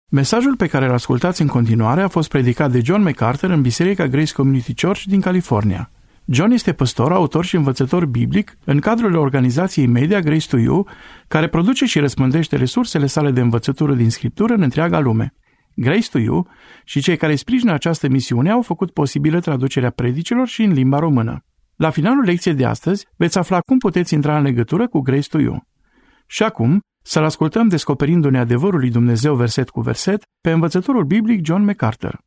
Mesajul pe care îl ascultați în continuare a fost predicat de John MacArthur în Biserica Grace Community Church din California. John este păstor, autor și învățător biblic în cadrul organizației media Grace to You, care produce și răspândește resursele sale de învățătură din Scriptură în întreaga lume. Grace to You și cei care sprijină această misiune au făcut posibilă traducerea predicilor și în limba română. La finalul lecției de astăzi veți afla cum puteți intra în legătură cu Grace to You. Și acum, să-l ascultăm descoperindu-ne adevărul lui Dumnezeu verset cu verset pe învățătorul biblic John MacArthur.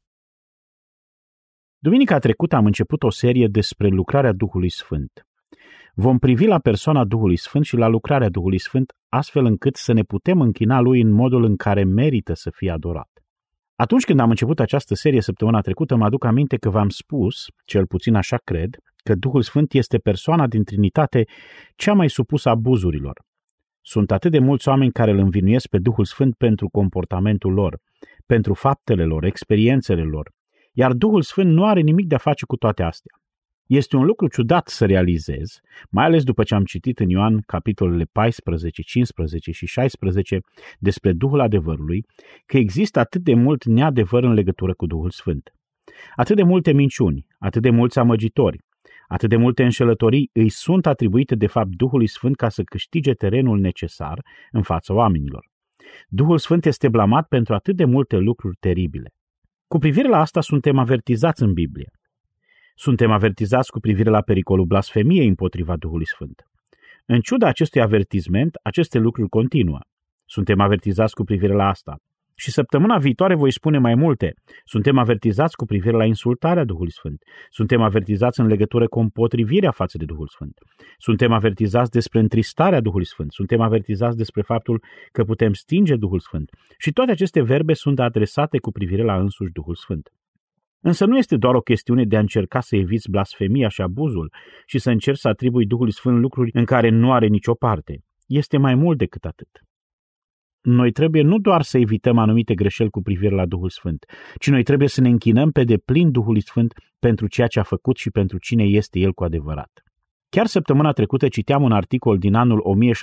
Duminica trecută am început o serie despre lucrarea Duhului Sfânt. Vom privi la persoana Duhului Sfânt și la lucrarea Duhului Sfânt, astfel încât să ne putem închina Lui în modul în care merită să fie adorat. Atunci când am început această serie săptămâna trecută, mă aduc aminte că v-am spus, cel puțin așa cred, că Duhul Sfânt este persoana din Trinitate cea mai supusă abuzurilor. Sunt atât de mulți oameni care îl învinuiesc pe Duhul Sfânt pentru comportamentul lor, pentru faptele lor, experiențele lor, iar Duhul Sfânt nu are nimic de a face cu toate astea. Este un lucru ciudat să realizez, mai ales după ce am citit în Ioan capitolele 14, 15 și 16 despre Duhul adevărului, că există atât de mult neadevăr în legătură cu Duhul Sfânt. Atât de multe minciuni, atât de mulți amăgitori, atât de multe înșelătorii îi sunt atribuite de fapt Duhului Sfânt ca să câștige terenul necesar în fața oamenilor. Duhul Sfânt este blamat pentru atât de multe lucruri teribile. Cu privire la asta suntem avertizați în Biblie. Suntem avertizați cu privire la pericolul blasfemiei împotriva Duhului Sfânt. În ciuda acestui avertizment, aceste lucruri continuă. Suntem avertizați cu privire la asta. Și săptămâna viitoare voi spune mai multe. Suntem avertizați cu privire la insultarea Duhului Sfânt. Suntem avertizați în legătură cu împotrivirea față de Duhul Sfânt. Suntem avertizați despre întristarea Duhului Sfânt. Suntem avertizați despre faptul că putem stinge Duhul Sfânt. Și toate aceste verbe sunt adresate cu privire la însuși Duhul Sfânt. Însă nu este doar o chestiune de a încerca să eviți blasfemia și abuzul și să încerci să atribui Duhului Sfânt lucruri în care nu are nicio parte. Este mai mult decât atât. Noi trebuie nu doar să evităm anumite greșeli cu privire la Duhul Sfânt, ci noi trebuie să ne închinăm pe deplin Duhului Sfânt pentru ceea ce a făcut și pentru cine este El cu adevărat. Chiar săptămâna trecută citeam un articol din anul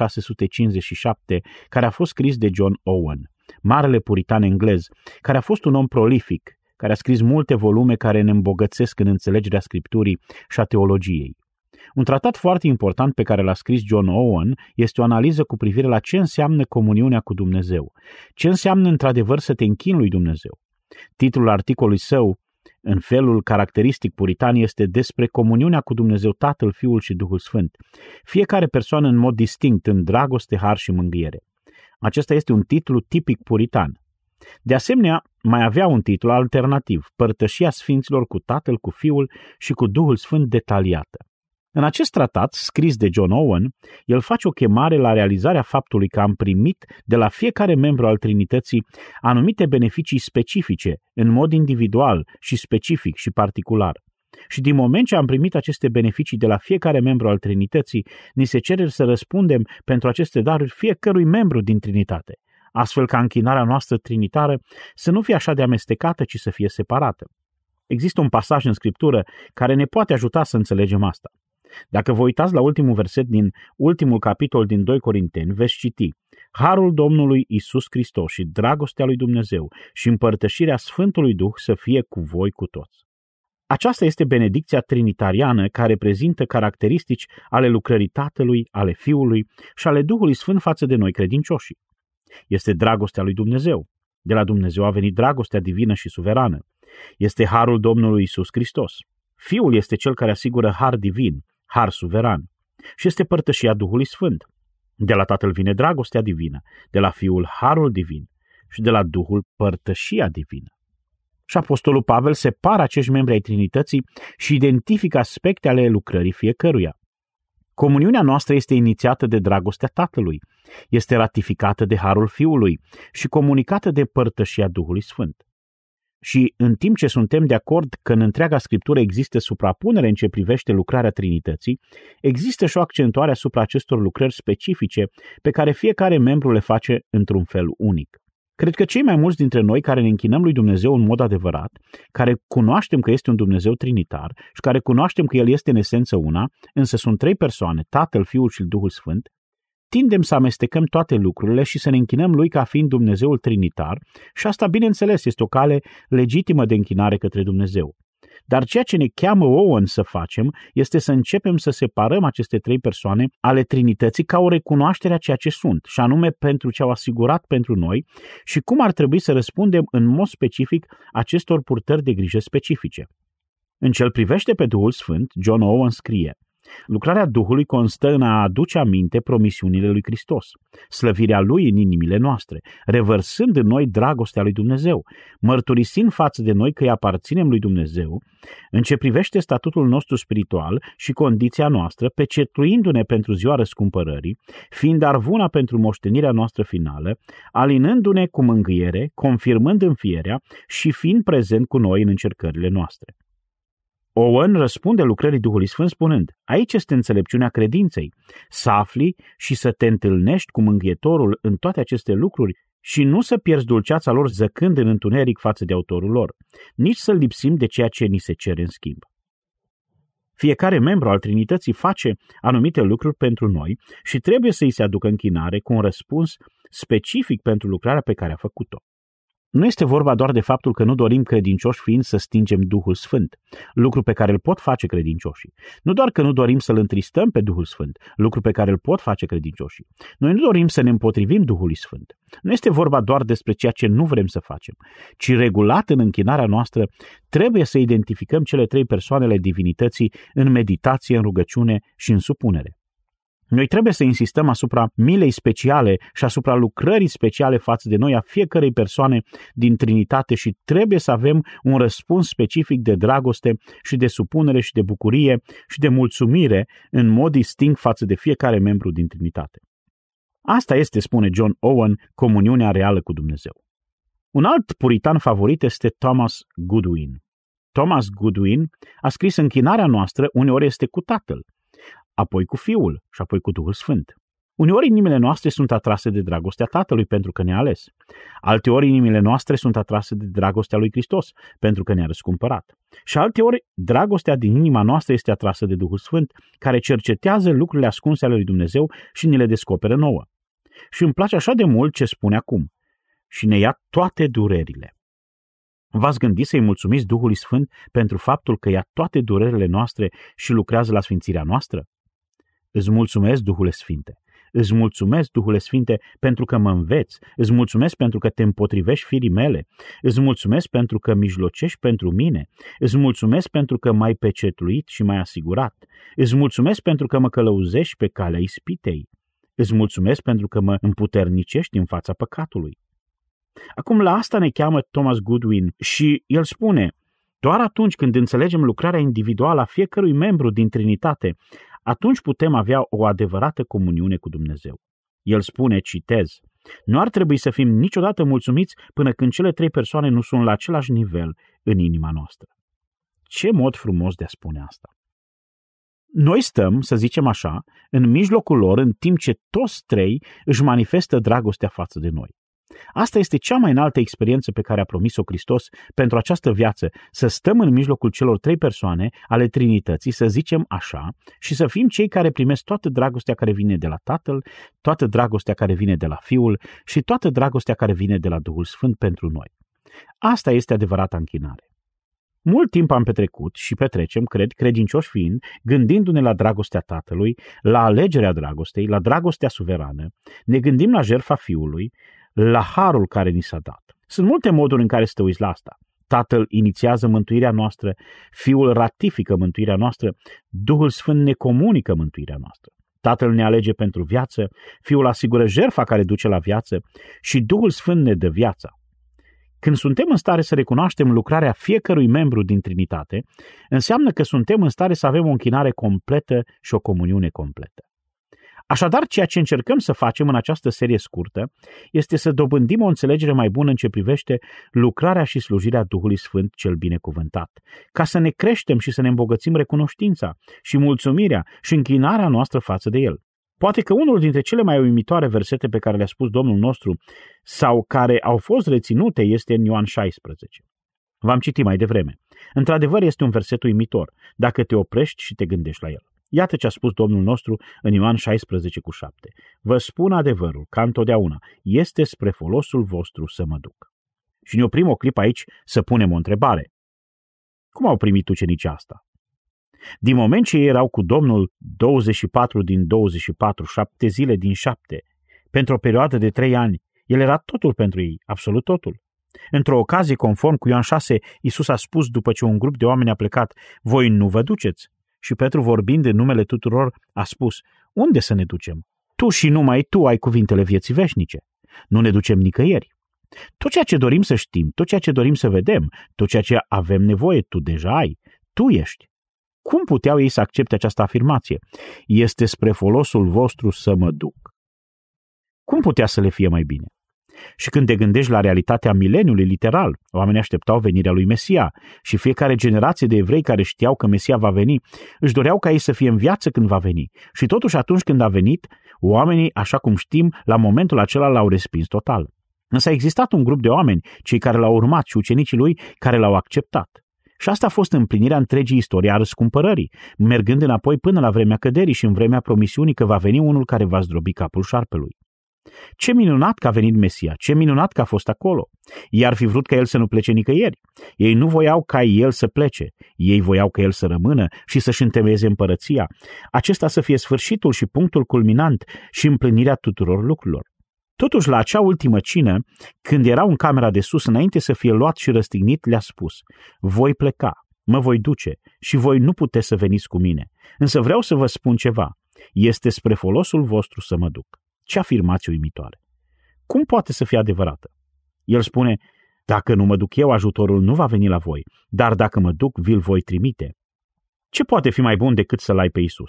1657 care a fost scris de John Owen, marele puritan englez, care a fost un om prolific, care a scris multe volume care ne îmbogățesc în înțelegerea Scripturii și a teologiei. Un tratat foarte important pe care l-a scris John Owen este o analiză cu privire la ce înseamnă comuniunea cu Dumnezeu, ce înseamnă într-adevăr să te închini lui Dumnezeu. Titlul articolului său, în felul caracteristic puritan, este despre comuniunea cu Dumnezeu Tatăl, Fiul și Duhul Sfânt, fiecare persoană în mod distinct, în dragoste, har și mângâiere. Acesta este un titlu tipic puritan. De asemenea, mai avea un titlu alternativ, Părtășia Sfinților cu Tatăl, cu Fiul și cu Duhul Sfânt detaliată. În acest tratat, scris de John Owen, el face o chemare la realizarea faptului că am primit de la fiecare membru al Trinității anumite beneficii specifice, în mod individual și specific și particular. Și din moment ce am primit aceste beneficii de la fiecare membru al Trinității, ni se cere să răspundem pentru aceste daruri fiecărui membru din Trinitate, astfel ca închinarea noastră trinitară să nu fie așa de amestecată, ci să fie separată. Există un pasaj în Scriptură care ne poate ajuta să înțelegem asta. Dacă vă uitați la ultimul verset din ultimul capitol din 2 Corinteni, veți citi: Harul Domnului Iisus Hristos și dragostea lui Dumnezeu și împărtășirea Sfântului Duh să fie cu voi cu toți. Aceasta este benedicția trinitariană care prezintă caracteristici ale lucrării Tatălui, ale Fiului și ale Duhului Sfânt față de noi credincioșii. Este dragostea lui Dumnezeu. De la Dumnezeu a venit dragostea divină și suverană. Este harul Domnului Iisus Hristos. Fiul este cel care asigură har divin, har suveran. Și este părtășia Duhului Sfânt. De la Tatăl vine dragostea divină, de la Fiul harul divin și de la Duhul părtășia divină. Și Apostolul Pavel separă acești membri ai Trinității și identifică aspecte ale lucrării fiecăruia. Comuniunea noastră este inițiată de dragostea Tatălui, este ratificată de harul Fiului și comunicată de părtășia Duhului Sfânt. Și în timp ce suntem de acord că în întreaga Scriptură există suprapunere în ce privește lucrarea Trinității, există și o accentuare asupra acestor lucrări specifice pe care fiecare membru le face într-un fel unic. Cred că cei mai mulți dintre noi care ne închinăm lui Dumnezeu în mod adevărat, care cunoaștem că este un Dumnezeu trinitar și care cunoaștem că El este în esență una, însă sunt trei persoane, Tatăl, Fiul și Duhul Sfânt, tindem să amestecăm toate lucrurile și să ne închinăm lui ca fiind Dumnezeul trinitar și asta, bineînțeles, este o cale legitimă de închinare către Dumnezeu. Dar ceea ce ne cheamă Owen să facem este să începem să separăm aceste trei persoane ale Trinității ca o recunoaștere a ceea ce sunt, și anume pentru ce au asigurat pentru noi și cum ar trebui să răspundem în mod specific acestor purtări de grijă specifice. În ce îl privește pe Duhul Sfânt, John Owen scrie: lucrarea Duhului constă în a aduce aminte promisiunile lui Hristos, slăvirea Lui în inimile noastre, revărsând în noi dragostea lui Dumnezeu, mărturisind față de noi că îi aparținem lui Dumnezeu, în ce privește statutul nostru spiritual și condiția noastră, pecetuindu-ne pentru ziua răscumpărării, fiind arvuna pentru moștenirea noastră finală, alinându-ne cu mângâiere, confirmând înfierea și fiind prezent cu noi în încercările noastre. Owen răspunde lucrării Duhului Sfânt spunând: aici este înțelepciunea credinței, să afli și să te întâlnești cu Mângâietorul în toate aceste lucruri și nu să pierzi dulceața lor zăcând în întuneric față de autorul lor, nici să lipsim de ceea ce ni se cere în schimb. Fiecare membru al Trinității face anumite lucruri pentru noi și trebuie să îi se aducă închinare cu un răspuns specific pentru lucrarea pe care a făcut-o. Nu este vorba doar de faptul că nu dorim credincioși fiind să stingem Duhul Sfânt, lucru pe care îl pot face credincioșii. Nu doar că nu dorim să-L întristăm pe Duhul Sfânt, lucru pe care îl pot face credincioșii. Noi nu dorim să ne împotrivim Duhului Sfânt. Nu este vorba doar despre ceea ce nu vrem să facem, ci regulat în închinarea noastră trebuie să identificăm cele trei persoane ale divinității în meditație, în rugăciune și în supunere. Noi trebuie să insistăm asupra milei speciale și asupra lucrării speciale față de noi a fiecărei persoane din Trinitate și trebuie să avem un răspuns specific de dragoste și de supunere și de bucurie și de mulțumire în mod distinct față de fiecare membru din Trinitate. Asta este, spune John Owen, comuniunea reală cu Dumnezeu. Un alt puritan favorit este Thomas Goodwin. Thomas Goodwin a scris: închinarea noastră uneori este cu Tatăl, apoi cu Fiul și apoi cu Duhul Sfânt. Uneori inimile noastre sunt atrase de dragostea Tatălui pentru că ne-a ales. Alteori inimile noastre sunt atrase de dragostea lui Hristos pentru că ne-a răscumpărat. Și alteori dragostea din inima noastră este atrasă de Duhul Sfânt, care cercetează lucrurile ascunse ale lui Dumnezeu și ni le descoperă nouă. Și îmi place așa de mult ce spune acum: și ne ia toate durerile. V-ați gândit să-i mulțumiți Duhului Sfânt pentru faptul că ia toate durerile noastre și lucrează la sfințirea noastră? Îți mulțumesc, Duhule Sfinte. Îți mulțumesc, Duhule Sfinte, pentru că mă înveți. Îți mulțumesc pentru că te împotrivești firii mele. Îți mulțumesc pentru că mijlocești pentru mine. Îți mulțumesc pentru că m-ai pecetluit și m-ai asigurat. Îți mulțumesc pentru că mă călăuzești pe calea ispitei. Îți mulțumesc pentru că mă împuternicești în fața păcatului. Acum la asta ne cheamă Thomas Goodwin și el spune: doar atunci când înțelegem lucrarea individuală a fiecărui membru din Trinitate, atunci putem avea o adevărată comuniune cu Dumnezeu. El spune, citez: nu ar trebui să fim niciodată mulțumiți până când cele trei persoane nu sunt la același nivel în inima noastră. Ce mod frumos de a spune asta! Noi stăm, să zicem așa, în mijlocul lor în timp ce toți trei își manifestă dragostea față de noi. Asta este cea mai înaltă experiență pe care a promis-o Hristos pentru această viață, să stăm în mijlocul celor trei persoane ale Trinității, să zicem așa, și să fim cei care primesc toată dragostea care vine de la Tatăl, toată dragostea care vine de la Fiul și toată dragostea care vine de la Duhul Sfânt pentru noi. Asta este adevărata închinare. Mult timp am petrecut și petrecem, cred, credincioși fiind, gândindu-ne la dragostea Tatălui, la alegerea dragostei, la dragostea suverană, ne gândim la jertfa Fiului, la harul care ni s-a dat. Sunt multe moduri în care să te uiți la asta. Tatăl inițiază mântuirea noastră, Fiul ratifică mântuirea noastră, Duhul Sfânt ne comunică mântuirea noastră. Tatăl ne alege pentru viață, Fiul asigură jertfa care duce la viață și Duhul Sfânt ne dă viața. Când suntem în stare să recunoaștem lucrarea fiecărui membru din Trinitate, înseamnă că suntem în stare să avem o închinare completă și o comuniune completă. Așadar, ceea ce încercăm să facem în această serie scurtă este să dobândim o înțelegere mai bună în ce privește lucrarea și slujirea Duhului Sfânt cel binecuvântat, ca să ne creștem și să ne îmbogățim recunoștința și mulțumirea și închinarea noastră față de El. Poate că unul dintre cele mai uimitoare versete pe care le-a spus Domnul nostru sau care au fost reținute este în Ioan 16. V-am citit mai devreme. Într-adevăr, este un verset uimitor, dacă te oprești și te gândești la el. Iată ce a spus Domnul nostru în Ioan 16:7. Vă spun adevărul, ca întotdeauna, este spre folosul vostru să mă duc. Și ne oprim o clipă aici să punem o întrebare. Cum au primit ucenicii asta? Din moment ce ei erau cu Domnul 24 din 24, 7 zile din 7, pentru o perioadă de 3 ani, El era totul pentru ei, absolut totul. Într-o ocazie, conform cu Ioan 6, Iisus a spus după ce un grup de oameni a plecat, voi nu vă duceți? Și Petru, vorbind în numele tuturor, a spus, unde să ne ducem? Tu și numai tu ai cuvintele vieții veșnice. Nu ne ducem nicăieri. Tot ceea ce dorim să știm, tot ceea ce dorim să vedem, tot ceea ce avem nevoie, tu deja ai. Tu ești. Cum puteau ei să accepte această afirmație? Este spre folosul vostru să mă duc. Cum putea să le fie mai bine? Și când te gândești la realitatea mileniului literal, oamenii așteptau venirea lui Mesia și fiecare generație de evrei care știau că Mesia va veni, își doreau ca ei să fie în viață când va veni. Și totuși atunci când a venit, oamenii, așa cum știm, la momentul acela l-au respins total. Însă a existat un grup de oameni, cei care l-au urmat și ucenicii lui, care l-au acceptat. Și asta a fost împlinirea întregii istorii a răscumpărării, mergând înapoi până la vremea căderii și în vremea promisiunii că va veni unul care va zdrobi capul șarpelui. Ce minunat că a venit Mesia, ce minunat că a fost acolo. Ei ar fi vrut ca el să nu plece nicăieri. Ei nu voiau ca el să plece, ei voiau ca el să rămână și să-și întemeieze împărăția. Acesta să fie sfârșitul și punctul culminant și împlinirea tuturor lucrurilor. Totuși, la acea ultimă cină, când era în camera de sus, înainte să fie luat și răstignit, le-a spus, voi pleca, mă voi duce și voi nu puteți să veniți cu mine. Însă vreau să vă spun ceva, este spre folosul vostru să mă duc. Ce afirmație uimitoare! Cum poate să fie adevărată? El spune, dacă nu mă duc eu, ajutorul nu va veni la voi, dar dacă mă duc, vi-l voi trimite. Ce poate fi mai bun decât să-l ai pe Iisus?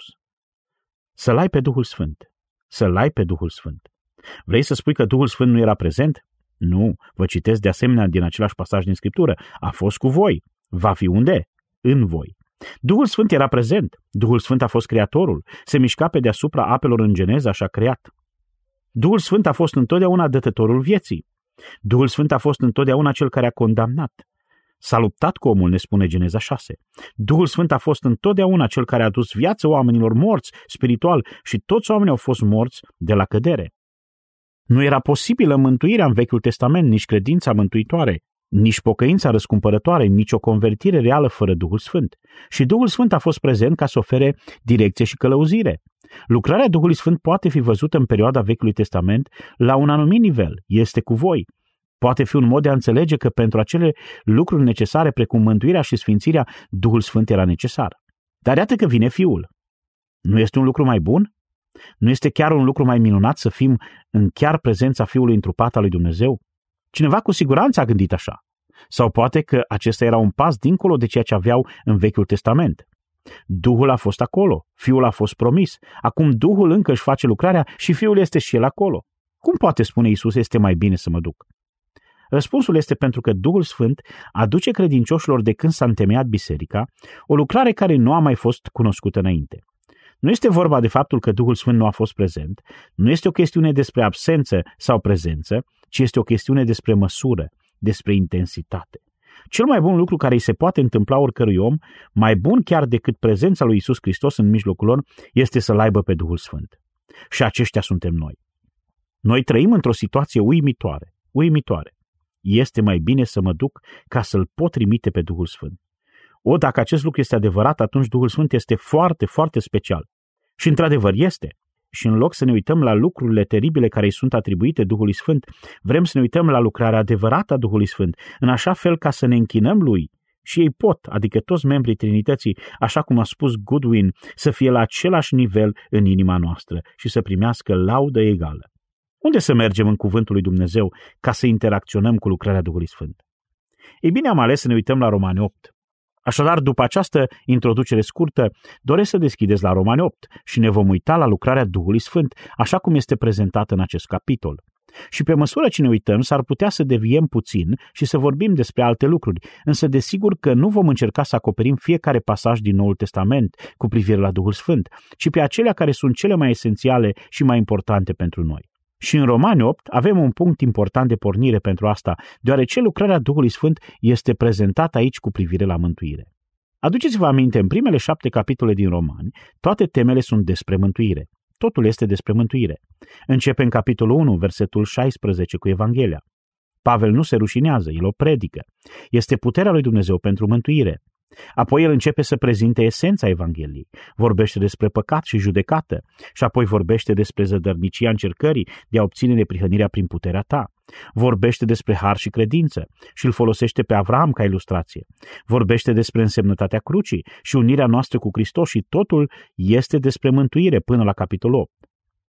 Să-l ai pe Duhul Sfânt. Să-l ai pe Duhul Sfânt. Vrei să spui că Duhul Sfânt nu era prezent? Nu, vă citesc de asemenea din același pasaj din Scriptură. A fost cu voi. Va fi unde? În voi. Duhul Sfânt era prezent. Duhul Sfânt a fost Creatorul. Se mișca pe deasupra apelor în Geneza și a creat. Duhul Sfânt a fost întotdeauna dătătorul vieții. Duhul Sfânt a fost întotdeauna cel care a condamnat. S-a luptat cu omul, ne spune Geneza 6. Duhul Sfânt a fost întotdeauna cel care a adus viață oamenilor morți spiritual și toți oamenii au fost morți de la cădere. Nu era posibilă mântuirea în Vechiul Testament, nici credința mântuitoare, nici pocăința răscumpărătoare, nici o convertire reală fără Duhul Sfânt. Și Duhul Sfânt a fost prezent ca să ofere direcție și călăuzire. Lucrarea Duhului Sfânt poate fi văzută în perioada Vechiului Testament la un anumit nivel. Este cu voi. Poate fi un mod de a înțelege că pentru acele lucruri necesare, precum mântuirea și sfințirea, Duhul Sfânt era necesar. Dar iată că vine Fiul. Nu este un lucru mai bun? Nu este chiar un lucru mai minunat să fim în chiar prezența Fiului întrupat al lui Dumnezeu? Cineva cu siguranță a gândit așa. Sau poate că acesta era un pas dincolo de ceea ce aveau în Vechiul Testament. Duhul a fost acolo, Fiul a fost promis, acum Duhul încă își face lucrarea și Fiul este și el acolo. Cum poate spune Iisus, este mai bine să mă duc? Răspunsul este pentru că Duhul Sfânt aduce credincioșilor de când s-a întemeiat biserica o lucrare care nu a mai fost cunoscută înainte. Nu este vorba de faptul că Duhul Sfânt nu a fost prezent, nu este o chestiune despre absență sau prezență, ci este o chestiune despre măsură, despre intensitate. Cel mai bun lucru care îi se poate întâmpla oricărui om, mai bun chiar decât prezența lui Iisus Hristos în mijlocul lor, este să-L aibă pe Duhul Sfânt. Și aceștia suntem noi. Noi trăim într-o situație uimitoare. Este mai bine să mă duc ca să-L pot trimite pe Duhul Sfânt. Dacă acest lucru este adevărat, atunci Duhul Sfânt este foarte, foarte special. Și într-adevăr este. Și în loc să ne uităm la lucrurile teribile care îi sunt atribuite Duhului Sfânt, vrem să ne uităm la lucrarea adevărată a Duhului Sfânt, în așa fel ca să ne închinăm Lui. Și ei pot, adică toți membrii Trinității, așa cum a spus Goodwin, să fie la același nivel în inima noastră și să primească laudă egală. Unde să mergem în cuvântul lui Dumnezeu ca să interacționăm cu lucrarea Duhului Sfânt? Ei bine, am ales să ne uităm la Romani 8. Așadar, după această introducere scurtă, doresc să deschideți la Romani 8 și ne vom uita la lucrarea Duhului Sfânt, așa cum este prezentată în acest capitol. Și pe măsură ce ne uităm, s-ar putea să deviem puțin și să vorbim despre alte lucruri, însă desigur că nu vom încerca să acoperim fiecare pasaj din Noul Testament cu privire la Duhul Sfânt, ci pe acelea care sunt cele mai esențiale și mai importante pentru noi. Și în Romani 8 avem un punct important de pornire pentru asta, deoarece lucrarea Duhului Sfânt este prezentată aici cu privire la mântuire. Aduceți-vă aminte, în primele 7 capitole din Romani, toate temele sunt despre mântuire. Totul este despre mântuire. Începe în capitolul 1, versetul 16 cu Evanghelia. Pavel nu se rușinează, el o predică. Este puterea lui Dumnezeu pentru mântuire. Apoi el începe să prezinte esența Evangheliei. Vorbește despre păcat și judecată și apoi vorbește despre zădărnicia încercării de a obține neprihănirea prin puterea ta. Vorbește despre har și credință și îl folosește pe Avram ca ilustrație. Vorbește despre însemnătatea crucii și unirea noastră cu Hristos și totul este despre mântuire până la capitolul 8.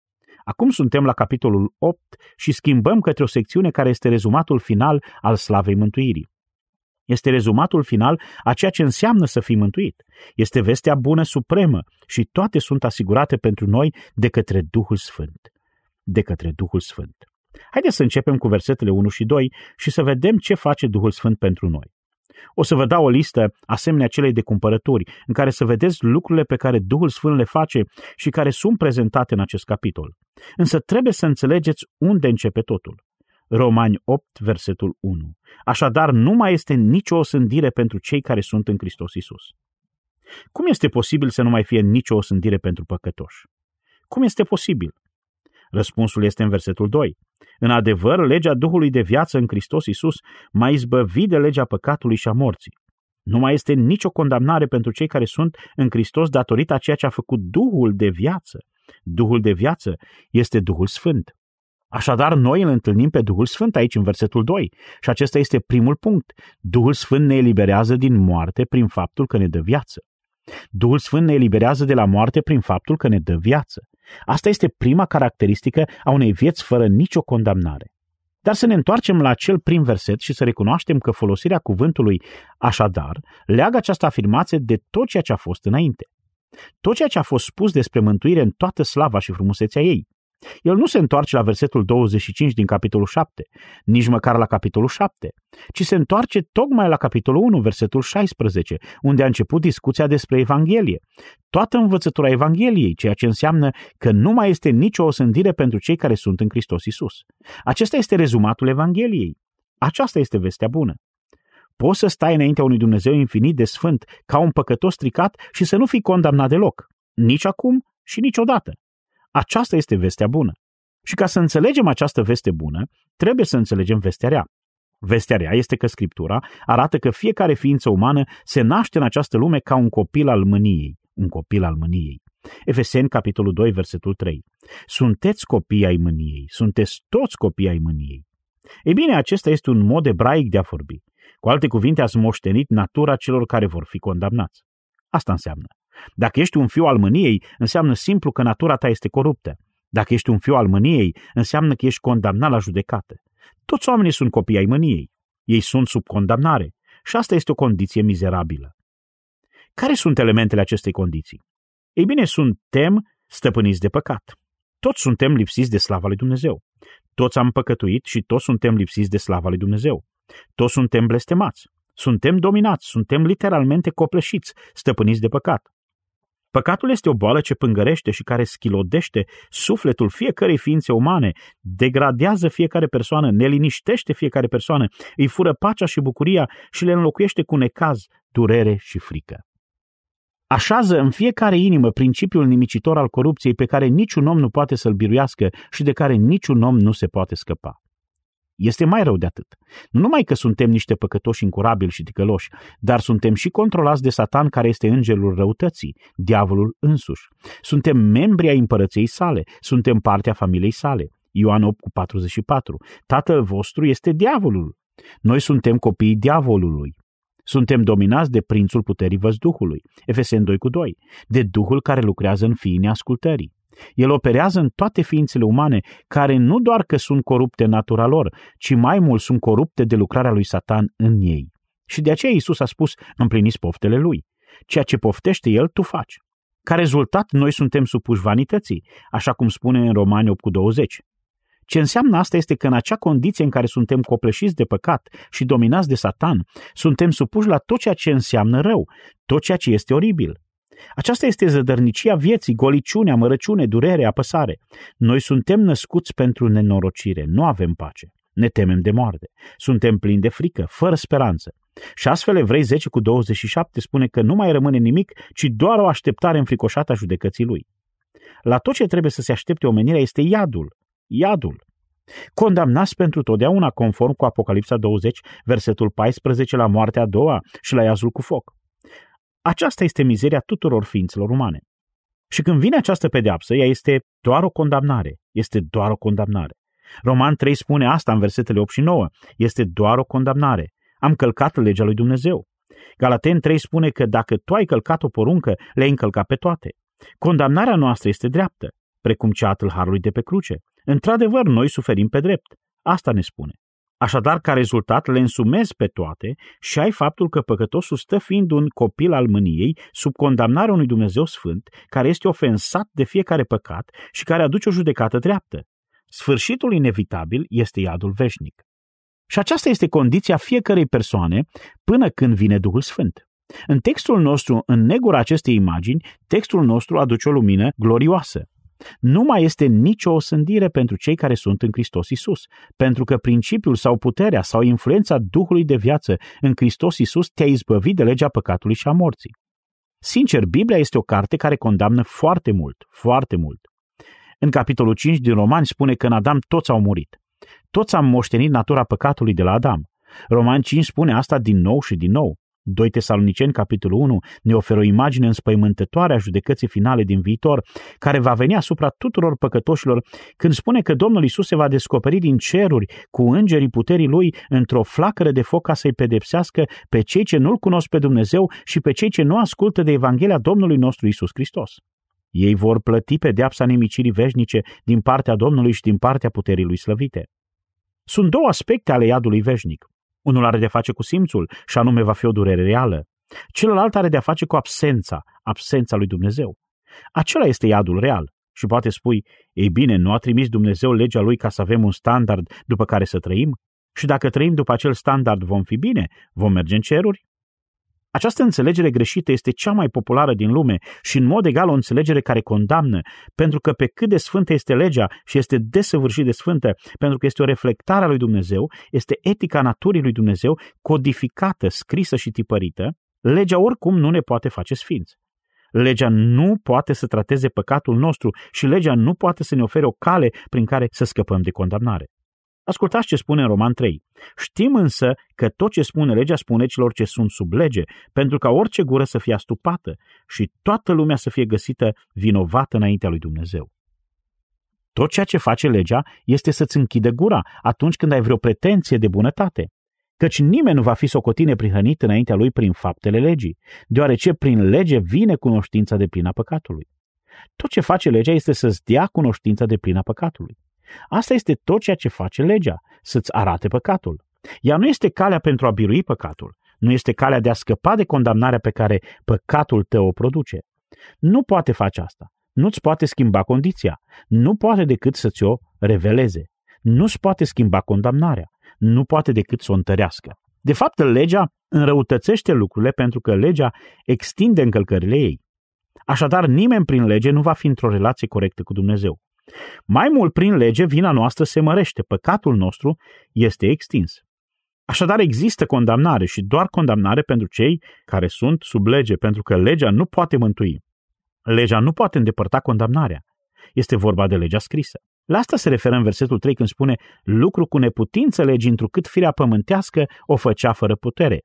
Acum suntem la capitolul 8 și schimbăm către o secțiune care este rezumatul final al slavei mântuirii. Este rezumatul final a ceea ce înseamnă să fii mântuit. Este vestea bună supremă și toate sunt asigurate pentru noi de către Duhul Sfânt. De către Duhul Sfânt. Haideți să începem cu versetele 1 și 2 și să vedem ce face Duhul Sfânt pentru noi. O să vă dau o listă asemenea celei de cumpărături, în care să vedeți lucrurile pe care Duhul Sfânt le face și care sunt prezentate în acest capitol. Însă trebuie să înțelegeți unde începe totul. Romani 8, versetul 1. Așadar, nu mai este nicio osândire pentru cei care sunt în Hristos Iisus. Cum este posibil să nu mai fie nicio osândire pentru păcătoși? Cum este posibil? Răspunsul este în versetul 2. În adevăr, legea Duhului de viață în Hristos Iisus m-a izbăvit de legea păcatului și a morții. Nu mai este nicio condamnare pentru cei care sunt în Hristos datorită a ceea ce a făcut Duhul de viață. Duhul de viață este Duhul Sfânt. Așadar, noi îl întâlnim pe Duhul Sfânt aici în versetul 2 și acesta este primul punct. Duhul Sfânt ne eliberează din moarte prin faptul că ne dă viață. Duhul Sfânt ne eliberează de la moarte prin faptul că ne dă viață. Asta este prima caracteristică a unei vieți fără nicio condamnare. Dar să ne întoarcem la acel prim verset și să recunoaștem că folosirea cuvântului așadar leagă această afirmație de tot ceea ce a fost înainte. Tot ceea ce a fost spus despre mântuire în toată slava și frumusețea ei. El nu se întoarce la versetul 25 din capitolul 7, nici măcar la capitolul 7, ci se întoarce tocmai la capitolul 1, versetul 16, unde a început discuția despre Evanghelie. Toată învățătura Evangheliei, ceea ce înseamnă că nu mai este nicio osândire pentru cei care sunt în Hristos Iisus. Acesta este rezumatul Evangheliei. Aceasta este vestea bună. Poți să stai înaintea unui Dumnezeu infinit de sfânt ca un păcătos stricat și să nu fii condamnat deloc, nici acum și niciodată. Aceasta este vestea bună. Și ca să înțelegem această veste bună, trebuie să înțelegem vestea rea. Vestea rea este că Scriptura arată că fiecare ființă umană se naște în această lume ca un copil al mâniei. Un copil al mâniei. Efeseni, capitolul 2, versetul 3. Sunteți copii ai mâniei. Sunteți toți copii ai mâniei. Ei bine, acesta este un mod ebraic de a vorbi. Cu alte cuvinte, ați moștenit natura celor care vor fi condamnați. Asta înseamnă. Dacă ești un fiu al mâniei, înseamnă simplu că natura ta este coruptă. Dacă ești un fiu al mâniei, înseamnă că ești condamnat la judecată. Toți oamenii sunt copii ai mâniei. Ei sunt sub condamnare și asta este o condiție mizerabilă. Care sunt elementele acestei condiții? Ei bine, suntem stăpâniți de păcat. Toți suntem lipsiți de slava lui Dumnezeu. Toți am păcătuit și toți suntem lipsiți de slava lui Dumnezeu. Toți suntem blestemați. Suntem dominați, suntem literalmente copleșiți, stăpâniți de păcat. Păcatul este o boală ce pângărește și care schilodește sufletul fiecărei ființe umane, degradează fiecare persoană, ne liniștește fiecare persoană, îi fură pacea și bucuria și le înlocuiește cu necaz, durere și frică. Așează în fiecare inimă principiul nimicitor al corupției pe care niciun om nu poate să-l biruiască și de care niciun om nu se poate scăpa. Este mai rău de atât. Nu numai că suntem niște păcătoși incurabili și ticăloși, dar suntem și controlați de Satan, care este îngerul răutății, diavolul însuși. Suntem membri ai împărăției sale, suntem partea familiei sale. Ioan 8:44. Tatăl vostru este diavolul. Noi suntem copiii diavolului. Suntem dominați de prințul puterii văzduhului. Efeseni 2:2. De Duhul care lucrează în fiii neascultării. El operează în toate ființele umane, care nu doar că sunt corupte în natura lor, ci mai mult sunt corupte de lucrarea lui Satan în ei. Și de aceea Iisus a spus, împliniți poftele lui. Ceea ce poftește el, tu faci. Ca rezultat, noi suntem supuși vanității, așa cum spune în Romani 8:20. Ce înseamnă asta este că în acea condiție în care suntem copleșiți de păcat și dominați de Satan, suntem supuși la tot ceea ce înseamnă rău, tot ceea ce este oribil. Aceasta este zădărnicia vieții, goliciune, amărăciune, durere, apăsare. Noi suntem născuți pentru nenorocire, nu avem pace. Ne temem de moarte. Suntem plini de frică, fără speranță. Și astfel Evrei 10:27 spune că nu mai rămâne nimic, ci doar o așteptare înfricoșată a judecății lui. La tot ce trebuie să se aștepte omenirea este iadul. Iadul. Condamnați pentru totdeauna, conform cu Apocalipsa 20, versetul 14, la moartea a doua și la iazul cu foc. Aceasta este mizeria tuturor ființelor umane. Și când vine această pedeapsă, ea este doar o condamnare. Este doar o condamnare. Roman 3 spune asta în versetele 8 și 9. Este doar o condamnare. Am călcat legea lui Dumnezeu. Galaten 3 spune că dacă tu ai călcat o poruncă, le-ai încălcat pe toate. Condamnarea noastră este dreaptă, precum cea a tâlharului de pe cruce. Într-adevăr, noi suferim pe drept. Asta ne spune. Așadar, ca rezultat, le însumezi pe toate și ai faptul că păcătosul stă fiind un copil al mâniei sub condamnarea unui Dumnezeu sfânt, care este ofensat de fiecare păcat și care aduce o judecată dreaptă. Sfârșitul inevitabil este iadul veșnic. Și aceasta este condiția fiecărei persoane până când vine Duhul Sfânt. În textul nostru, în negura acestei imagini, textul nostru aduce o lumină glorioasă. Nu mai este nicio osândire pentru cei care sunt în Hristos Iisus, pentru că principiul sau puterea sau influența Duhului de viață în Hristos Iisus te-a izbăvit de legea păcatului și a morții. Sincer, Biblia este o carte care condamnă foarte mult, foarte mult. În capitolul 5 din Romani spune că în Adam toți au murit. Toți am moștenit natura păcatului de la Adam. Romani 5 spune asta din nou și din nou. 2 Tesaloniceni, capitolul 1, ne oferă o imagine înspăimântătoare a judecății finale din viitor, care va veni asupra tuturor păcătoșilor, când spune că Domnul Iisus se va descoperi din ceruri cu îngerii puterii Lui într-o flacără de foc ca să-i pedepsească pe cei ce nu-L cunosc pe Dumnezeu și pe cei ce nu ascultă de Evanghelia Domnului nostru Iisus Hristos. Ei vor plăti pedeapsa nemicirii veșnice din partea Domnului și din partea puterii Lui slăvite. Sunt două aspecte ale iadului veșnic. Unul are de-a face cu simțul și anume va fi o durere reală. Celălalt are de-a face cu absența lui Dumnezeu. Acela este iadul real. Și poate spui, ei bine, nu a trimis Dumnezeu legea Lui ca să avem un standard după care să trăim? Și dacă trăim după acel standard vom fi bine? Vom merge în ceruri? Această înțelegere greșită este cea mai populară din lume și în mod egal o înțelegere care condamnă, pentru că pe cât de sfântă este legea și este desăvârșit de sfântă, pentru că este o reflectare a lui Dumnezeu, este etica naturii lui Dumnezeu, codificată, scrisă și tipărită, legea oricum nu ne poate face sfinți. Legea nu poate să trateze păcatul nostru și legea nu poate să ne ofere o cale prin care să scăpăm de condamnare. Ascultați ce spune în Roman 3. Știm însă că tot ce spune legea spune celor ce sunt sub lege, pentru ca orice gură să fie astupată și toată lumea să fie găsită vinovată înaintea lui Dumnezeu. Tot ceea ce face legea este să-ți închidă gura atunci când ai vreo pretenție de bunătate, căci nimeni nu va fi socotit neprihănit înaintea lui prin faptele legii, deoarece prin lege vine cunoștința deplină a păcatului. Tot ce face legea este să-ți dea cunoștința deplină a păcatului. Asta este tot ceea ce face legea, să-ți arate păcatul. Ea nu este calea pentru a birui păcatul, nu este calea de a scăpa de condamnarea pe care păcatul tău o produce. Nu poate face asta, nu-ți poate schimba condiția, nu poate decât să ți-o reveleze, nu-ți poate schimba condamnarea, nu poate decât să o întărească. De fapt, legea înrăutățește lucrurile pentru că legea extinde încălcările ei. Așadar, nimeni prin lege nu va fi într-o relație corectă cu Dumnezeu. Mai mult, prin lege, vina noastră se mărește, păcatul nostru este extins. Așadar, există condamnare și doar condamnare pentru cei care sunt sub lege, pentru că legea nu poate mântui. Legea nu poate îndepărta condamnarea. Este vorba de legea scrisă. La asta se referă în versetul 3 când spune lucru cu neputință legii, întrucât firea pământească o făcea fără putere.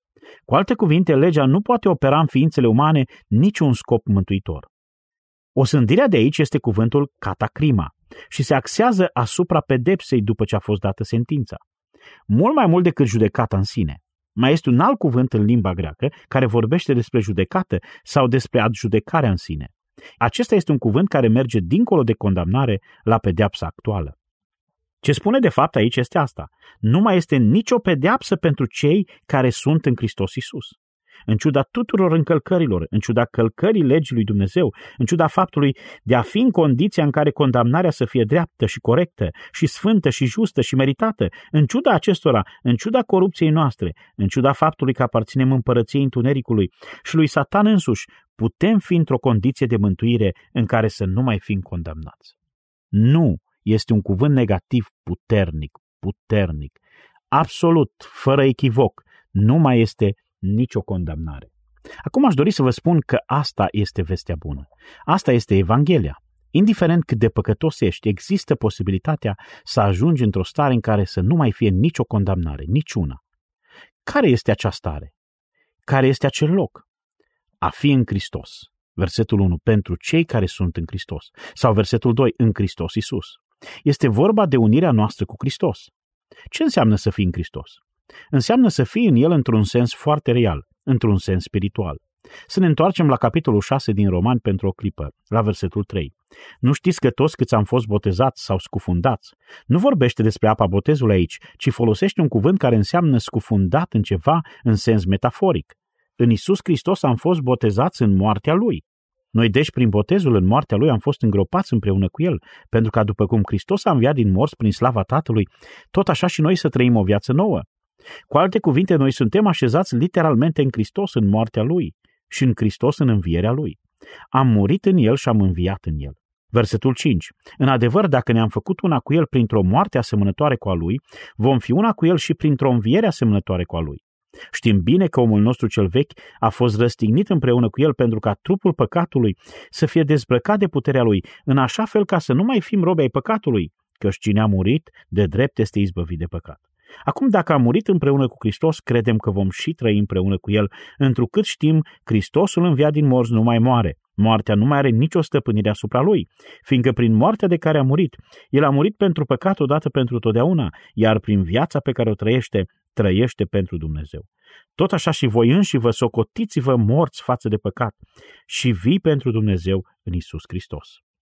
Cu alte cuvinte, legea nu poate opera în ființele umane niciun scop mântuitor. Osândirea de aici este cuvântul catacrima și se axează asupra pedepsei după ce a fost dată sentința. Mult mai mult decât judecata în sine. Mai este un alt cuvânt în limba greacă care vorbește despre judecată sau despre adjudecarea în sine. Acesta este un cuvânt care merge dincolo de condamnare la pedeapsa actuală. Ce spune de fapt aici este asta. Nu mai este nicio pedeapsă pentru cei care sunt în Hristos Iisus. În ciuda tuturor încălcărilor, în ciuda călcării legii lui Dumnezeu, în ciuda faptului de a fi în condiția în care condamnarea să fie dreaptă și corectă și sfântă și justă și meritată, în ciuda acestora, în ciuda corupției noastre, în ciuda faptului că aparținem împărăției întunericului și lui Satan însuși, putem fi într-o condiție de mântuire în care să nu mai fim condamnați. Nu este un cuvânt negativ puternic, absolut, fără echivoc. nu mai este nicio condamnare. Acum aș dori să vă spun că asta este vestea bună. Asta este Evanghelia. Indiferent cât de păcătos ești, există posibilitatea să ajungi într-o stare în care să nu mai fie nicio condamnare, niciuna. Care este acea stare? Care este acel loc? A fi în Hristos. Versetul 1, pentru cei care sunt în Hristos. Sau versetul 2, în Hristos Iisus. Este vorba de unirea noastră cu Hristos. Ce înseamnă să fii în Hristos? Înseamnă să fii în El într-un sens foarte real, într-un sens spiritual. Să ne întoarcem la capitolul 6 din Romani pentru o clipă, la versetul 3. Nu știți că toți câți am fost botezați sau scufundați? Nu vorbește despre apa botezului aici, ci folosește un cuvânt care înseamnă scufundat în ceva în sens metaforic. În Iisus Hristos am fost botezați în moartea Lui. Noi deci prin botezul în moartea Lui am fost îngropați împreună cu El, pentru ca după cum Hristos a înviat din morți prin slava Tatălui, tot așa și noi să trăim o viață nouă. Cu alte cuvinte, noi suntem așezați literalmente în Hristos în moartea Lui și în Hristos în învierea Lui. Am murit în El și am înviat în El. Versetul 5. În adevăr, dacă ne-am făcut una cu El printr-o moarte asemănătoare cu a Lui, vom fi una cu El și printr-o înviere asemănătoare cu a Lui. Știm bine că omul nostru cel vechi a fost răstignit împreună cu El pentru ca trupul păcatului să fie dezbrăcat de puterea Lui, în așa fel ca să nu mai fim robi ai păcatului, căci cine a murit, de drept este izbăvit de păcat. Acum, dacă am murit împreună cu Hristos, credem că vom și trăi împreună cu El, întrucât știm, Hristosul înviat din morți nu mai moare. Moartea nu mai are nicio stăpânire asupra Lui, fiindcă prin moartea de care a murit, El a murit pentru păcat odată pentru totdeauna, iar prin viața pe care o trăiește pentru Dumnezeu. Tot așa și voi înși vă socotiți-vă morți față de păcat și vii pentru Dumnezeu în Iisus Hristos.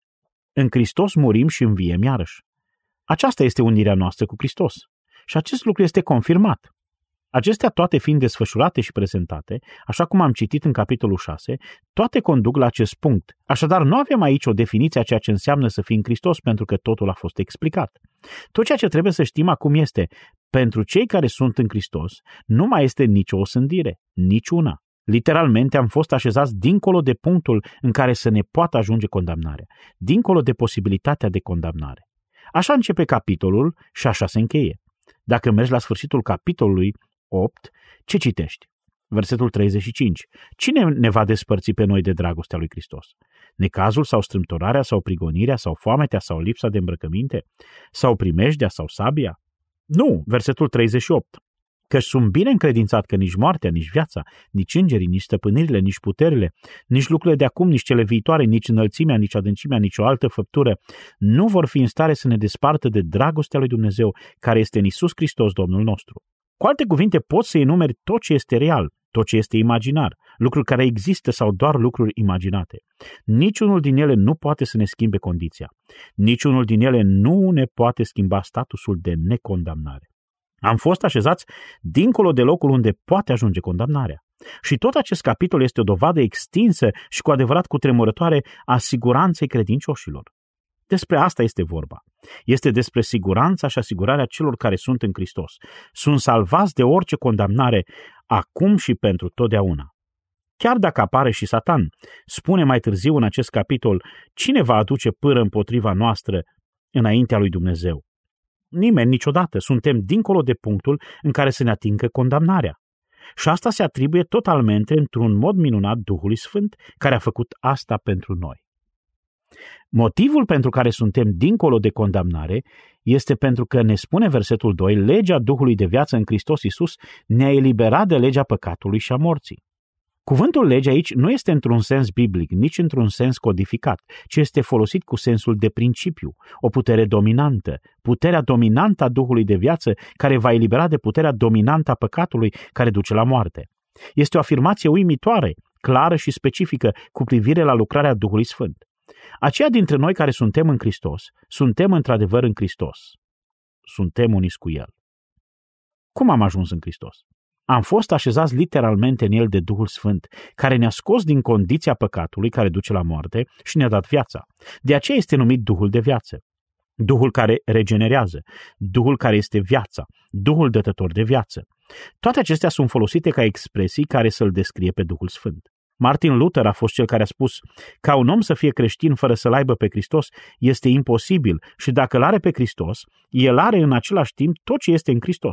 În Hristos murim și înviem iarăși. Aceasta este unirea noastră cu Hristos. Și acest lucru este confirmat. Acestea toate fiind desfășurate și prezentate, așa cum am citit în capitolul 6, toate conduc la acest punct. Așadar, nu avem aici o definiție a ceea ce înseamnă să fii în Hristos, pentru că totul a fost explicat. Tot ceea ce trebuie să știm acum este, pentru cei care sunt în Hristos, nu mai este nicio osândire, niciuna. Literalmente am fost așezați dincolo de punctul în care să ne poată ajunge condamnarea, dincolo de posibilitatea de condamnare. Așa începe capitolul și așa se încheie. Dacă mergi la sfârșitul capitolului 8, ce citești? Versetul 35. Cine ne va despărți pe noi de dragostea lui Hristos? Necazul sau strâmtorarea sau prigonirea sau foametea sau lipsa de îmbrăcăminte? Sau primejdea sau sabia? Nu, versetul 38. Căci sunt bine încredințat că nici moartea, nici viața, nici îngerii, nici stăpânirile, nici puterile, nici lucrurile de acum, nici cele viitoare, nici înălțimea, nici adâncimea, nici o altă făptură, nu vor fi în stare să ne despartă de dragostea lui Dumnezeu, care este în Iisus Hristos, Domnul nostru. Cu alte cuvinte, poți să enumeri tot ce este real, tot ce este imaginar, lucruri care există sau doar lucruri imaginate. Niciunul din ele nu poate să ne schimbe condiția. Niciunul din ele nu ne poate schimba statusul de necondamnare. Am fost așezați dincolo de locul unde poate ajunge condamnarea. Și tot acest capitol este o dovadă extinsă și cu adevărat cutremurătoare a siguranței credincioșilor. Despre asta este vorba. Este despre siguranța și asigurarea celor care sunt în Hristos. Sunt salvați de orice condamnare, acum și pentru totdeauna. Chiar dacă apare și Satan, spune mai târziu în acest capitol, cine va aduce pâră împotriva noastră înaintea lui Dumnezeu? Nimeni niciodată. Suntem dincolo de punctul în care să ne atingă condamnarea. Și asta se atribuie totalmente într-un mod minunat Duhului Sfânt, care a făcut asta pentru noi. Motivul pentru care suntem dincolo de condamnare este pentru că, ne spune versetul 2, legea Duhului de viață în Hristos Iisus ne-a eliberat de legea păcatului și a morții. Cuvântul lege aici nu este într-un sens biblic, nici într-un sens codificat, ci este folosit cu sensul de principiu, o putere dominantă, puterea dominantă a Duhului de viață care va elibera de puterea dominantă a păcatului care duce la moarte. Este o afirmație uimitoare, clară și specifică cu privire la lucrarea Duhului Sfânt. Aceia dintre noi care suntem în Hristos, suntem într-adevăr în Hristos. Suntem uniți cu El. Cum am ajuns în Hristos? Am fost așezați literalmente în El de Duhul Sfânt, care ne-a scos din condiția păcatului care duce la moarte și ne-a dat viața. De aceea este numit Duhul de viață. Duhul care regenerează, Duhul care este viața, Duhul dătător de viață. Toate acestea sunt folosite ca expresii care să-L descrie pe Duhul Sfânt. Martin Luther a fost cel care a spus, ca un om să fie creștin fără să-L aibă pe Hristos este imposibil și dacă L are pe Hristos, el are în același timp tot ce este în Hristos.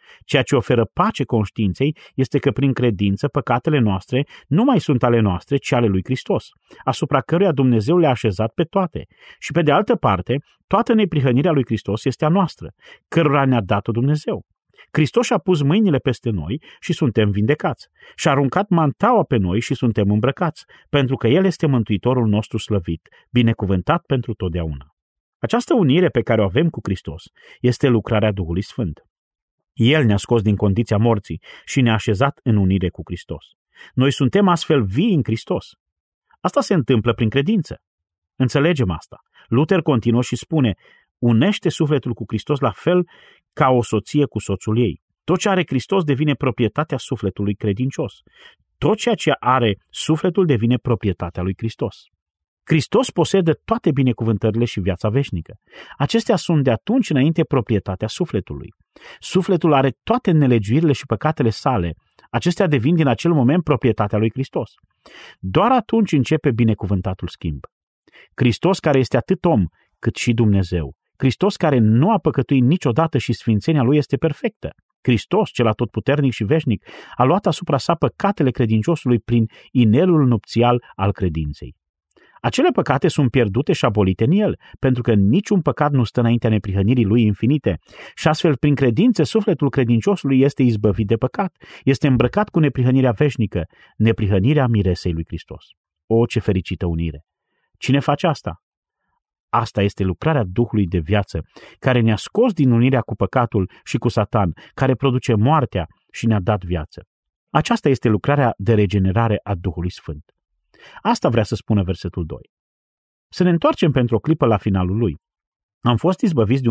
Ceea ce oferă pace conștiinței este că prin credință păcatele noastre nu mai sunt ale noastre, ci ale lui Hristos, asupra căruia Dumnezeu le-a așezat pe toate. Și pe de altă parte, toată neprihănirea lui Hristos este a noastră, cărora ne-a dat-o Dumnezeu. Hristos și-a pus mâinile peste noi și suntem vindecați. Și-a aruncat mantaua pe noi și suntem îmbrăcați, pentru că El este Mântuitorul nostru slăvit, binecuvântat pentru totdeauna. Această unire pe care o avem cu Hristos este lucrarea Duhului Sfânt. El ne-a scos din condiția morții și ne-a așezat în unire cu Hristos. Noi suntem astfel vii în Hristos. Asta se întâmplă prin credință. Înțelegem asta. Luther continuă și spune: unește sufletul cu Hristos la fel ca o soție cu soțul ei. Tot ce are Hristos devine proprietatea sufletului credincios. Tot ceea ce are sufletul devine proprietatea lui Hristos. Hristos posedă toate binecuvântările și viața veșnică. Acestea sunt de atunci înainte proprietatea sufletului. Sufletul are toate nelegiuirile și păcatele sale. Acestea devin din acel moment proprietatea lui Hristos. Doar atunci începe binecuvântatul schimb. Hristos, care este atât om cât și Dumnezeu. Hristos, care nu a păcătuit niciodată și sfințenia lui este perfectă. Hristos, cel atotputernic și veșnic, a luat asupra sa păcatele credinciosului prin inelul nupțial al credinței. Acele păcate sunt pierdute și abolite în el, pentru că niciun păcat nu stă înaintea neprihănirii lui infinite și astfel, prin credință, sufletul credinciosului este izbăvit de păcat, este îmbrăcat cu neprihănirea veșnică, neprihănirea miresei lui Hristos. O, ce fericită unire! Cine face asta? Asta este lucrarea Duhului de viață, care ne-a scos din unirea cu păcatul și cu Satan, care produce moartea și ne-a dat viață. Aceasta este lucrarea de regenerare a Duhului Sfânt. Asta vrea să spună versetul 2. Să ne întoarcem pentru o clipă la finalul lui. Am fost izbăviți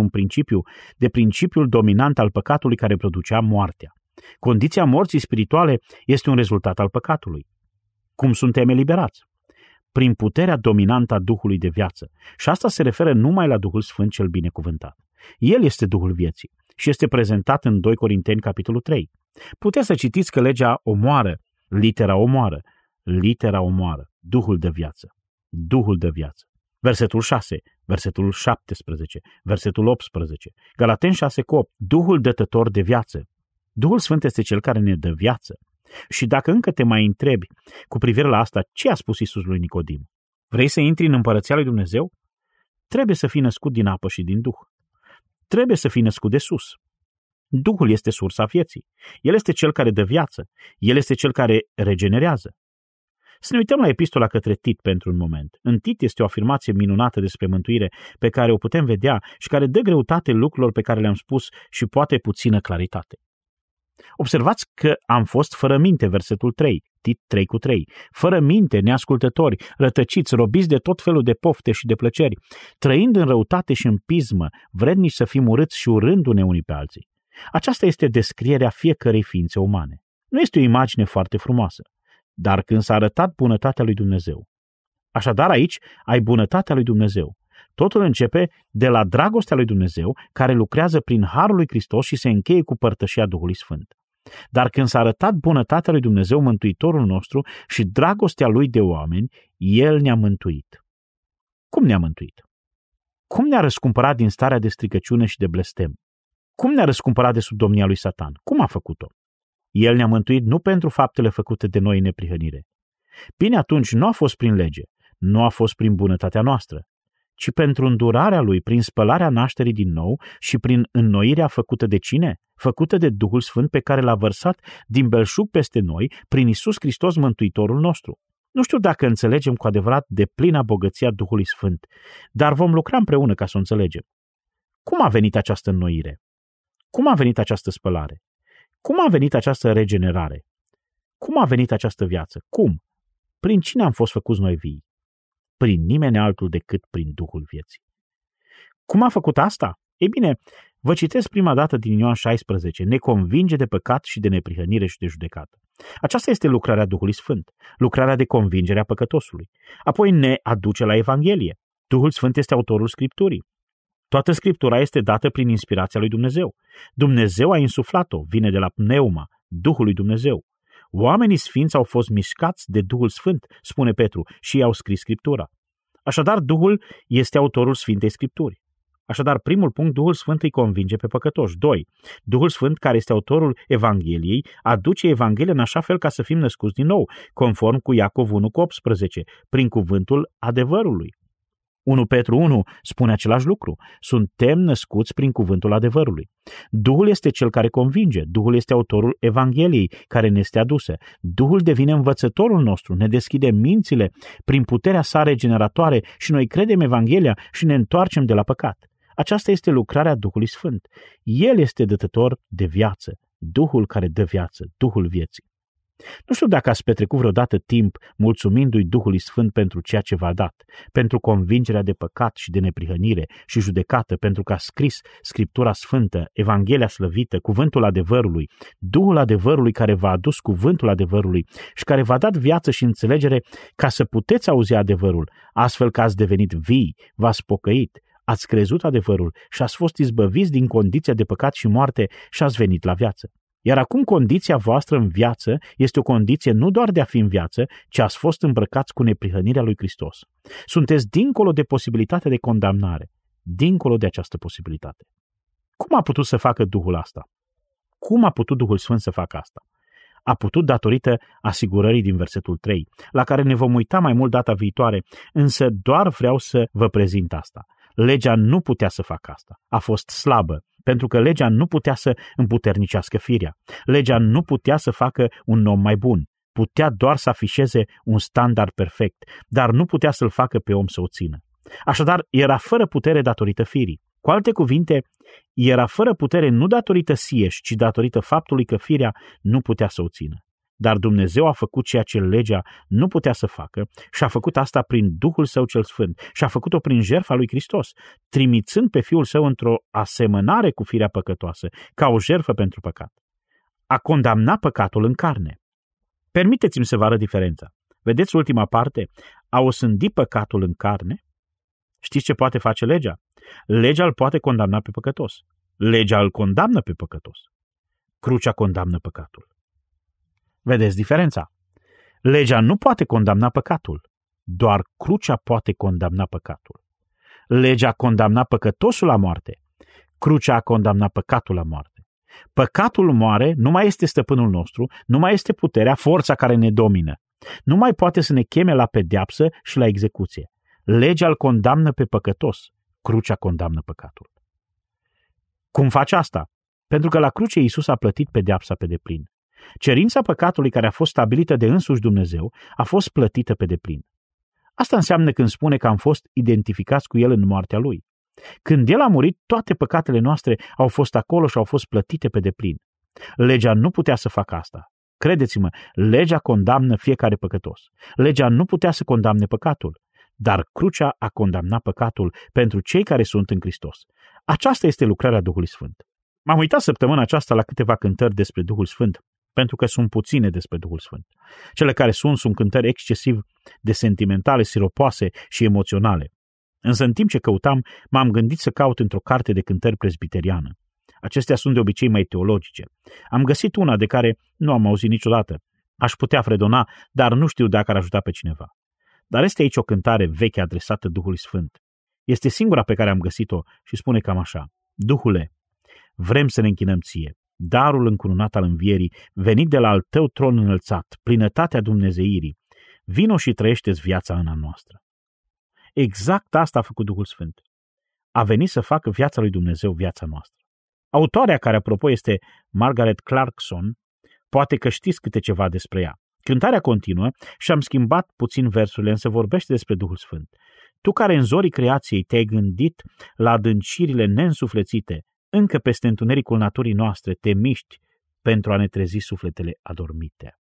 de principiul dominant al păcatului care producea moartea. Condiția morții spirituale este un rezultat al păcatului. Cum suntem eliberați? Prin puterea dominantă a Duhului de viață. Și asta se referă numai la Duhul Sfânt cel binecuvântat. El este Duhul vieții și este prezentat în 2 Corinteni, capitolul 3. Puteți să citiți că legea omoară, litera omoară, litera omoară, Duhul de viață, Duhul de viață. Versetul 6, versetul 17, versetul 18, Galateni 6:8, Duhul dătător de viață. Duhul Sfânt este cel care ne dă viață. Și dacă încă te mai întrebi cu privire la asta, ce a spus Iisus lui Nicodim? Vrei să intri în împărăția lui Dumnezeu? Trebuie să fii născut din apă și din Duh. Trebuie să fii născut de sus. Duhul este sursa vieții. El este cel care dă viață. El este cel care regenerează. Să ne uităm la epistola către Tit pentru un moment. În Tit este o afirmație minunată despre mântuire pe care o putem vedea și care dă greutate lucrurilor pe care le-am spus și poate puțină claritate. Observați că am fost fără minte, versetul 3, Tit 3:3, fără minte, neascultători, rătăciți, robiți de tot felul de pofte și de plăceri, trăind în răutate și în pismă, vrednici să fim urâți și urându-ne unii pe alții. Aceasta este descrierea fiecărei ființe umane. Nu este o imagine foarte frumoasă, dar când s-a arătat bunătatea lui Dumnezeu. Așadar aici ai bunătatea lui Dumnezeu. Totul începe de la dragostea lui Dumnezeu, care lucrează prin harul lui Hristos și se încheie cu părtășia Duhului Sfânt. Dar când s-a arătat bunătatea lui Dumnezeu, Mântuitorul nostru, și dragostea lui de oameni, El ne-a mântuit. Cum ne-a mântuit? Cum ne-a răscumpărat din starea de stricăciune și de blestem? Cum ne-a răscumpărat de sub domnia lui Satan? Cum a făcut-o? El ne-a mântuit nu pentru faptele făcute de noi în neprihănire. Bine, atunci nu a fost prin lege, nu a fost prin bunătatea noastră, ci pentru îndurarea Lui, prin spălarea nașterii din nou și prin înnoirea făcută de cine? Făcută de Duhul Sfânt pe care l-a vărsat din belșug peste noi prin Iisus Hristos, Mântuitorul nostru. Nu știu dacă înțelegem cu adevărat de plina bogăția Duhului Sfânt, dar vom lucra împreună ca să o înțelegem. Cum a venit această înnoire? Cum a venit această spălare? Cum a venit această regenerare? Cum a venit această viață? Cum? Prin cine am fost făcuți noi vii? Prin nimeni altul decât prin Duhul vieții. Cum a făcut asta? Ei bine, vă citesc prima dată din Ioan 16. Ne convinge de păcat și de neprihănire și de judecată. Aceasta este lucrarea Duhului Sfânt, lucrarea de convingere a păcătosului. Apoi ne aduce la Evanghelie. Duhul Sfânt este autorul Scripturii. Toată Scriptura este dată prin inspirația lui Dumnezeu. Dumnezeu a insuflat-o, vine de la pneuma, Duhul lui Dumnezeu. Oamenii sfinți au fost mișcați de Duhul Sfânt, spune Petru, și i-au scris Scriptura. Așadar, Duhul este autorul Sfintei Scripturi. Așadar, primul punct, Duhul Sfânt îi convinge pe păcătoși. 2. Duhul Sfânt, care este autorul Evangheliei, aduce Evanghelia în așa fel ca să fim născuți din nou, conform cu Iacov 1:18, prin cuvântul adevărului. 1 Petru 1 spune același lucru. Suntem născuți prin cuvântul adevărului. Duhul este cel care convinge. Duhul este autorul Evangheliei care ne este adusă. Duhul devine învățătorul nostru, ne deschide mințile prin puterea sa regeneratoare și noi credem Evanghelia și ne întoarcem de la păcat. Aceasta este lucrarea Duhului Sfânt. El este dătător de viață, Duhul care dă viață, Duhul vieții. Nu știu dacă ați petrecut vreodată timp mulțumindu-i Duhului Sfânt pentru ceea ce v-a dat, pentru convingerea de păcat și de neprihănire și judecată, pentru că a scris Scriptura Sfântă, Evanghelia slăvită, cuvântul adevărului, Duhul adevărului care v-a adus cuvântul adevărului și care v-a dat viață și înțelegere ca să puteți auzi adevărul, astfel că ați devenit vii, v-ați pocăit, ați crezut adevărul și ați fost izbăviți din condiția de păcat și moarte și ați venit la viață. Iar acum condiția voastră în viață este o condiție nu doar de a fi în viață, ci ați fost îmbrăcați cu neprihănirea lui Hristos. Sunteți dincolo de posibilitatea de condamnare, dincolo de această posibilitate. Cum a putut să facă Duhul asta? Cum a putut Duhul Sfânt să facă asta? A putut datorită asigurării din versetul 3, la care ne vom uita mai mult data viitoare, însă doar vreau să vă prezint asta. Legea nu putea să facă asta. A fost slabă, pentru că legea nu putea să împuternicească firea. Legea nu putea să facă un om mai bun. Putea doar să afișeze un standard perfect, dar nu putea să-l facă pe om să o țină. Așadar, era fără putere datorită firii. Cu alte cuvinte, era fără putere nu datorită sieși, ci datorită faptului că firea nu putea să o țină. Dar Dumnezeu a făcut ceea ce legea nu putea să facă și a făcut asta prin Duhul Său cel Sfânt și a făcut-o prin jertfa lui Hristos, trimițând pe Fiul Său într-o asemănare cu firea păcătoasă, ca o jertfă pentru păcat. A condamnat păcatul în carne. Permiteți-mi să vă arăt diferența. Vedeți ultima parte? A osândi păcatul în carne. Știți ce poate face legea? Legea îl poate condamna pe păcătos. Legea îl condamnă pe păcătos. Crucea condamnă păcatul. Vedeți diferența? Legea nu poate condamna păcatul, doar crucea poate condamna păcatul. Legea condamna păcătosul la moarte, crucea a condamnat păcatul la moarte. Păcatul moare, nu mai este stăpânul nostru, nu mai este puterea, forța care ne domină. Nu mai poate să ne cheme la pedeapsă și la execuție. Legea îl condamnă pe păcătos, crucea condamnă păcatul. Cum face asta? Pentru că la cruce Iisus a plătit pedeapsa pe deplin. Cerința păcatului care a fost stabilită de însuși Dumnezeu a fost plătită pe deplin. Asta înseamnă când spune că am fost identificați cu El în moartea Lui. Când El a murit, toate păcatele noastre au fost acolo și au fost plătite pe deplin. Legea nu putea să facă asta. Credeți-mă, legea condamnă fiecare păcătos. Legea nu putea să condamne păcatul, dar crucea a condamnat păcatul pentru cei care sunt în Hristos. Aceasta este lucrarea Duhului Sfânt. M-am uitat săptămâna aceasta la câteva cântări despre Duhul Sfânt, pentru că sunt puține despre Duhul Sfânt. Cele care sunt cântări excesiv de sentimentale, siropoase și emoționale. Însă în timp ce căutam, m-am gândit să caut într-o carte de cântări presbiteriană. Acestea sunt de obicei mai teologice. Am găsit una de care nu am auzit niciodată. Aș putea fredona, dar nu știu dacă ar ajuta pe cineva. Dar este aici o cântare veche adresată Duhului Sfânt. Este singura pe care am găsit-o și spune cam așa: Duhule, vrem să ne închinăm ție, darul încununat al învierii, venit de la al tău tron înălțat, plinătatea dumnezeirii, vino și trăiește-ți viața în a noastră. Exact asta a făcut Duhul Sfânt. A venit să facă viața lui Dumnezeu viața noastră. Autoarea, care apropo este Margaret Clarkson, poate că știți câte ceva despre ea. Cântarea continuă și am schimbat puțin versurile, însă vorbește despre Duhul Sfânt. Tu care în zorii creației te-ai gândit la adâncirile neînsuflețite, încă peste întunericul naturii noastre te miști pentru a ne trezi sufletele adormite.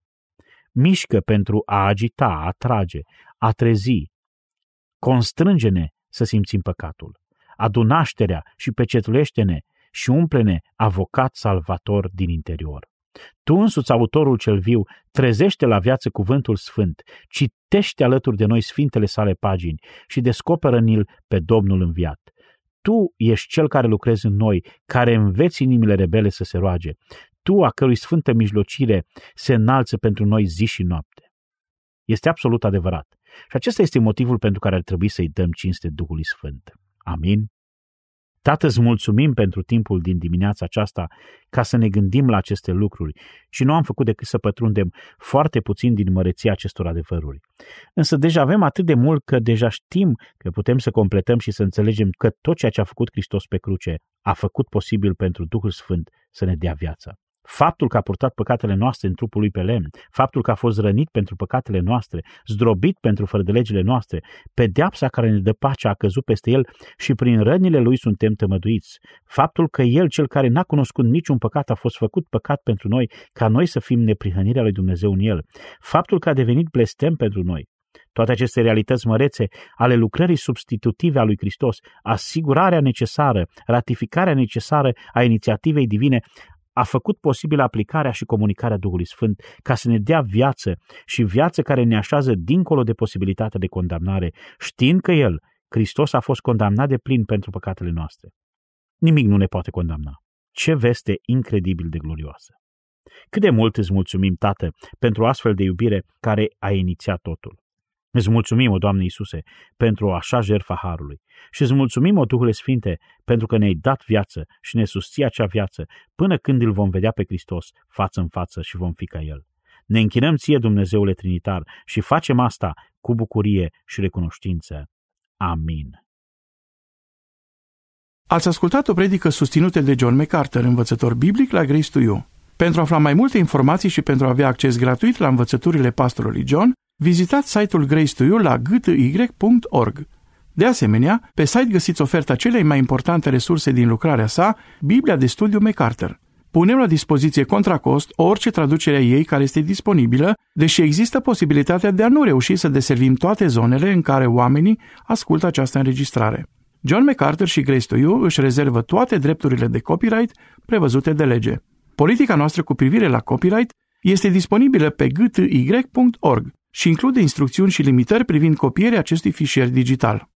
Mișcă pentru a agita, a atrage, a trezi. Constrânge-ne să simțim păcatul. Adu nașterea și pecetulește-ne și umple-ne avocat salvator din interior. Tu însuți, autorul cel viu, trezește la viață cuvântul sfânt, citește alături de noi sfintele sale pagini și descoperă-ni-l pe Domnul înviat. Tu ești cel care lucrezi în noi, care înveți inimile rebele să se roage. Tu, a cărui sfântă mijlocire se înalță pentru noi zi și noapte. Este absolut adevărat. Și acesta este motivul pentru care ar trebui să-i dăm cinste Duhului Sfânt. Amin. Tată, îți mulțumim pentru timpul din dimineața aceasta ca să ne gândim la aceste lucruri și nu am făcut decât să pătrundem foarte puțin din măreția acestor adevăruri. Însă deja avem atât de mult că deja știm că putem să completăm și să înțelegem că tot ceea ce a făcut Hristos pe cruce a făcut posibil pentru Duhul Sfânt să ne dea viață. Faptul că a purtat păcatele noastre în trupul lui pe lemn, faptul că a fost rănit pentru păcatele noastre, zdrobit pentru fără de legile noastre, pedeapsa care ne dă pacea a căzut peste el și prin rănile lui suntem tămăduiți, faptul că el, cel care n-a cunoscut niciun păcat, a fost făcut păcat pentru noi, ca noi să fim neprihănirea lui Dumnezeu în el, faptul că a devenit blestem pentru noi. Toate aceste realități mărețe ale lucrării substitutive a lui Hristos, asigurarea necesară, ratificarea necesară a inițiativei divine, a făcut posibil aplicarea și comunicarea Duhului Sfânt ca să ne dea viață și viață care ne așează dincolo de posibilitatea de condamnare, știind că El, Hristos, a fost condamnat de plin pentru păcatele noastre. Nimic nu ne poate condamna. Ce veste incredibil de glorioasă! Cât de mult îți mulțumim, Tată, pentru astfel de iubire care a inițiat totul. Îți mulțumim, o Doamne Iisuse, pentru așa jertfa harului și îți mulțumim, o Duhule Sfinte, pentru că ne-ai dat viață și ne susții acea viață până când îl vom vedea pe Hristos față în față și vom fi ca El. Ne închinăm ție, Dumnezeule Trinitar, și facem asta cu bucurie și recunoștință. Amin. Ați ascultat o predică susținută de John MacArthur, învățător biblic la Grace to You. Pentru a afla mai multe informații și pentru a avea acces gratuit la învățăturile pastorului John, vizitați site-ul Grace to You la gty.org. De asemenea, pe site găsiți oferta celei mai importante resurse din lucrarea sa, Biblia de studiu MacArthur. Punem la dispoziție contra cost orice traducere a ei care este disponibilă, deși există posibilitatea de a nu reuși să deservim toate zonele în care oamenii ascultă această înregistrare. John MacArthur și Grace to You își rezervă toate drepturile de copyright prevăzute de lege. Politica noastră cu privire la copyright este disponibilă pe gty.org și include instrucțiuni și limitări privind copierea acestui fișier digital.